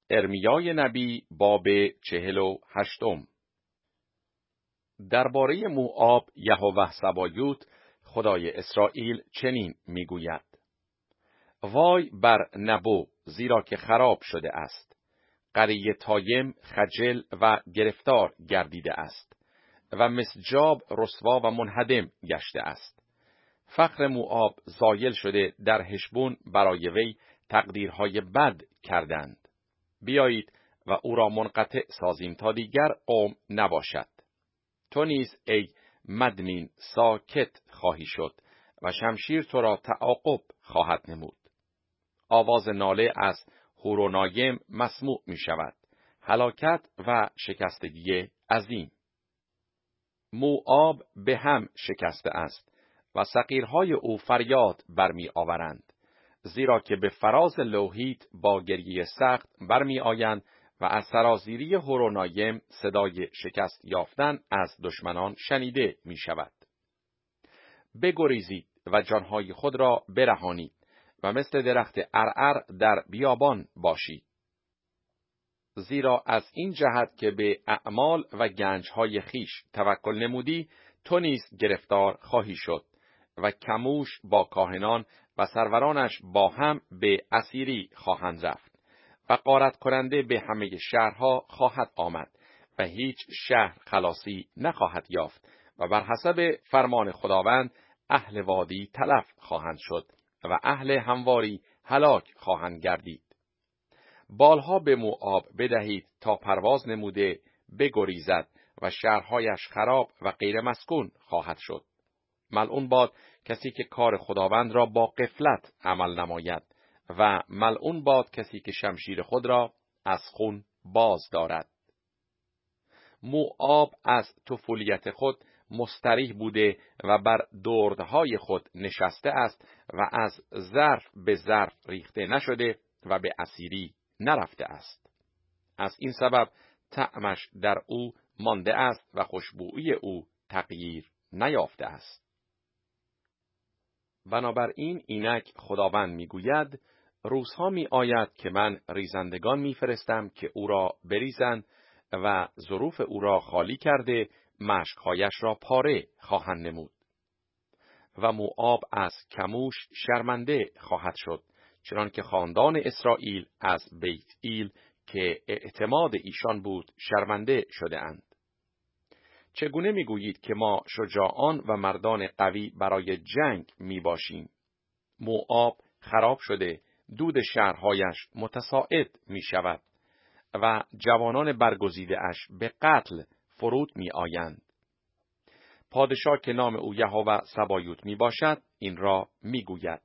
ارمیای نبی باب 48. درباره موآب یهوه سبایوت خدای اسرائیل چنین میگوید: وای بر نبو، زیرا که خراب شده است. قریه تایم خجل و گرفتار گردیده است و مسجاب رسوا و منهدم گشته است. فخر موآب زایل شده، در هشبون برای وی تقدیرهای بد کردند. بیایید و او را منقطع سازیم تا دیگر قوم نباشد. تو نیز ای مدمین ساکت خواهی شد و شمشیر تو را تعاقب خواهد نمود. آواز ناله از هورونایم مسموع می شود، هلاکت و شکستگی عظیم. موآب به هم شکسته است و صغیرهای او فریاد برمی آورند، زیرا که به فراز لوحیت با گریه سخت برمی آیند و از سرازیری هورونایم صدای شکست یافتن از دشمنان شنیده می شود. بگریزید و جانهای خود را برهانید و مثل درخت عرعر در بیابان باشید. زیرا از این جهت که به اعمال و گنجهای خیش توکل نمودی، تو نیز گرفتار خواهی شد و کموش با کاهنان و سرورانش با هم به اسیری خواهند رفت و غارت کننده به همه شهرها خواهد آمد و هیچ شهر خلاصی نخواهد یافت و بر حسب فرمان خداوند اهل وادی تلف خواهند شد و اهل همواری هلاک خواهند گردید. بالها به موآب بدهید تا پرواز نموده بگریزد و شهرهایش خراب و غیر مسکون خواهد شد. ملعون باد کسی که کار خداوند را با غفلت عمل نماید و ملعون باد کسی که شمشیر خود را از خون باز دارد. موآب از طفولیت خود مستریح بوده و بر دردهای خود نشسته است و از ظرف به ظرف ریخته نشده و به اسیری نرفته است. از این سبب طعمش در او مانده است و خوشبویی او تغییر نیافته است. بنابراین اینک خداوند میگوید: روزها می آید که من ریزندگان میفرستم که او را بریزند و ظروف او را خالی کرده مشکهایش را پاره خواهند نمود. و موآب از کموش شرمنده خواهد شد، چنان که خاندان اسرائیل از بیت ایل که اعتماد ایشان بود شرمنده شده اند. چگونه میگویید که ما شجاعان و مردان قوی برای جنگ می باشیم؟ موآب خراب شده، دود شهرهایش متصاعد می شود و جوانان برگزیده اش به قتل فرود می آیند. پادشاه که نام او یهوه سبایوت می باشد این را می گوید: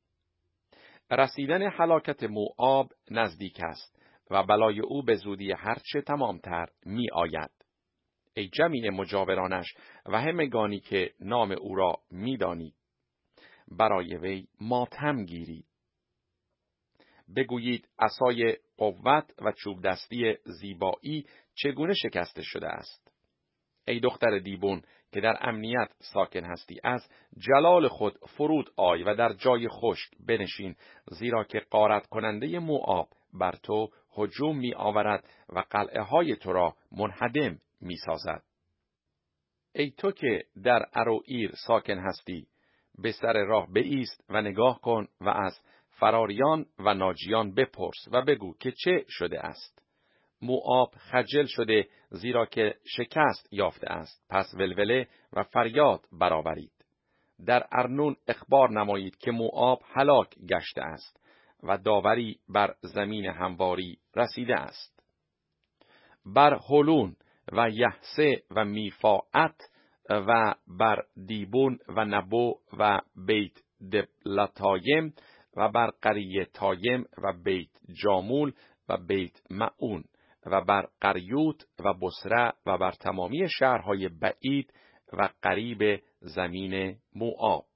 رسیدن هلاکت موآب نزدیک است و بلای او به زودی هرچه تمامتر می آید. ای جمیع مجاورانش و همگانی که نام او را می دانید، برای وی ماتم گیرید. بگویید عصای قوت و چوب دستی زیبایی چگونه شکسته شده است. ای دختر دیبون که در امنیت ساکن هستی، از جلال خود فرود آی و در جای خشک بنشین، زیرا که غارت کننده موآب بر تو هجوم می آورد و قلعه های تو را منهدم می سازد. ای تو که در اروئیر ساکن هستی، به سر راه بایست و نگاه کن و از فراریان و ناجیان بپرس و بگو که چه شده است. موآب خجل شده، زیرا که شکست یافته است. پس ولوله و فریاد برآورید. در ارنون اخبار نمایید که موآب هلاک گشته است و داوری بر زمین همواری رسیده است. بر هولون و یحسه و میفاعت و بر دیبون و نبو و بیت دبلتایم و بر قریه تایم و بیت جامول و بیت معون و بر قریوت و بصره و بر تمامی شهرهای بعید و قریب زمین موآب.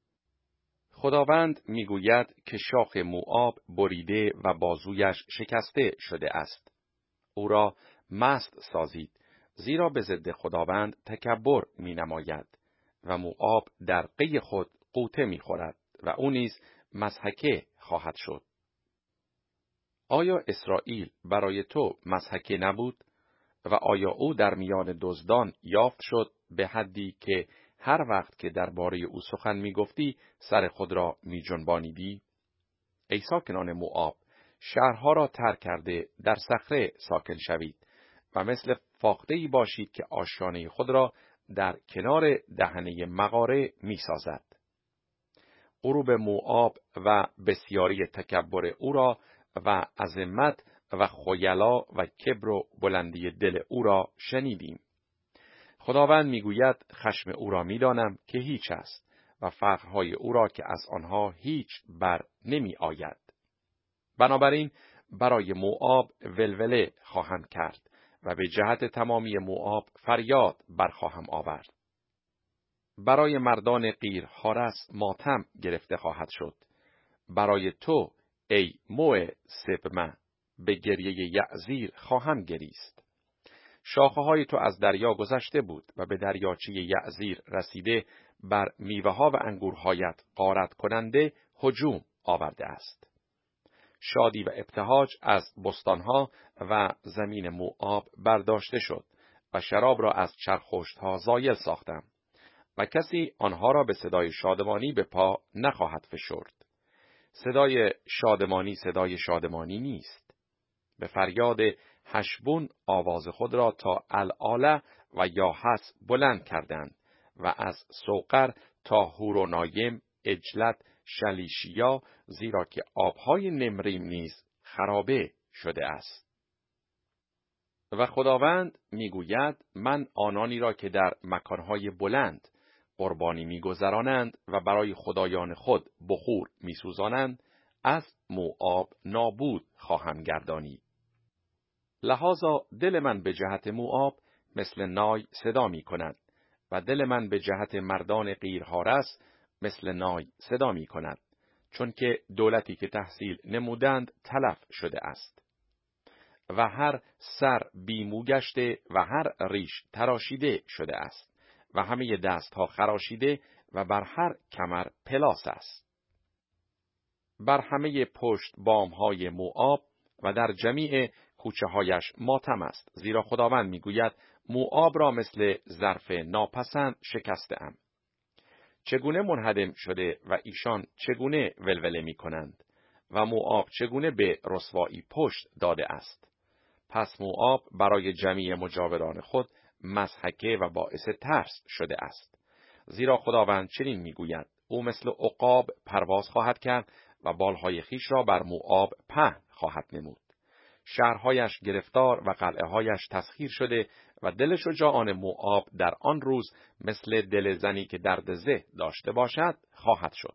خداوند میگوید که شاخ موآب بریده و بازویش شکسته شده است. او را مست سازید، زیرا به ضد خداوند تکبر می نماید و موآب در قی خود غوطه می خورد و او نیز مضحکه خواهد شد. آیا اسرائیل برای تو مضحکه نبود؟ و آیا او در میان دزدان یافت شد به حدی که هر وقت که درباره او سخن می‌گفتی سر خود را می‌جنبانیدی؟ ای ساکنان موآب، شهرها را ترک کرده در صخره ساکن شوید و مثل فاخته‌ای باشید که آشیانه خود را در کنار دهنه مغاره می‌سازد. غروب موآب و بسیاری تکبر او را و عظمت و خیلا و کبر و بلندی دل او را شنیدیم. خداوند میگوید خشم او را میدانم که هیچ است و فقرهای او را که از آنها هیچ بر نمی آید. بنابراین برای موآب ولوله خواهم کرد و به جهت تمامی موآب فریاد برخواهم آورد. برای مردان قیر حارس ماتم گرفته خواهد شد. برای تو ای موع سبمه به گریه یعزیر خواهم گریست. شاخه های تو از دریا گذشته بود و به دریاچه یعزیر رسیده بر میوه ها و انگورهایت غارت کننده هجوم آورده است. شادی و ابتهاج از بستانها و زمین موآب برداشته شد و شراب را از چرخشتها زایل ساختم و کسی آنها را به صدای شادمانی به پا نخواهد فشرد. صدای شادمانی نیست. به فریاد هشبون آواز خود را تا العاله و یاحس بلند کردند و از سوقر تا هورونایم اجلت شلیشیا، زیرا که آبهای نمریم نیز خرابه شده است. و خداوند میگوید من آنانی را که در مکانهای بلند قربانی میگذرانند و برای خدایان خود بخور میسوزانند از موآب نابود خواهم گردانید. لحاظا دل من به جهت موآب مثل نای صدا می کند و دل من به جهت مردان قیرحارس مثل نای صدا می کند، چون که دولتی که تحصیل نمودند تلف شده است و هر سر بیمو گشته و هر ریش تراشیده شده است و همه دستها خراشیده و بر هر کمر پلاس است. بر همه پشت بامهای موآب و در جمیع کوچه هایش ماتم است، زیرا خداوند میگوید موآب را مثل ظرف ناپسند شکسته‌ام. چگونه منهدم شده و ایشان چگونه ولوله می کنند و موآب چگونه به رسوایی پشت داده است. پس موآب برای جمیع مجاوران خود مضحکه و باعث ترس شده است، زیرا خداوند چنین میگوید او مثل عقاب پرواز خواهد کرد و بالهای خیش را بر موآب پهن خواهد نمود. شهرهایش گرفتار و قلعه‌هایش تسخیر شده و دل شجاعان موآب در آن روز مثل دل زنی که درد زه داشته باشد خواهد شد.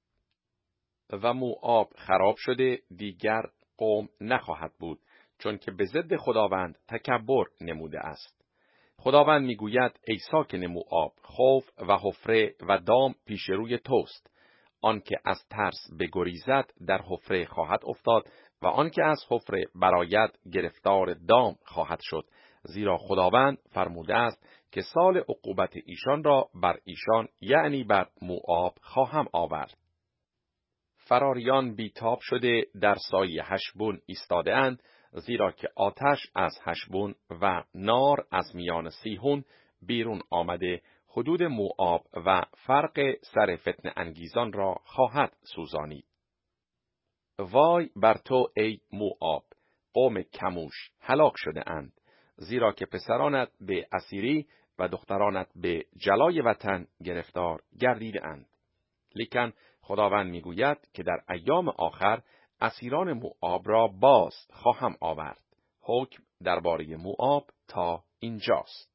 و موآب خراب شده دیگر قوم نخواهد بود، چون که به ضد خداوند تکبر نموده است. خداوند میگوید ای ساکن موآب، خوف و حفره و دام پیش روی توست. آن که از ترس بگریزد در حفره خواهد افتاد و آن که از حفره برآید گرفتار دام خواهد شد، زیرا خداوند فرموده است که سال عقوبت ایشان را بر ایشان یعنی بر موآب خواهم آورد. فراریان بیتاب شده در سایه هشبون ایستاده اند، زیرا که آتش از هشبون و نار از میان سیحون بیرون آمده حدود موآب و فرق سر فتنه انگیزان را خواهد سوزانید. وای بر تو ای موآب، قوم کموش هلاک شده اند، زیرا که پسرانت به اسیری و دخترانت به جلای وطن گرفتار گردیده اند. لیکن خداوند میگوید که در ایام آخر اسیران موآب را باز خواهم آورد. حکم درباره موآب تا اینجاست.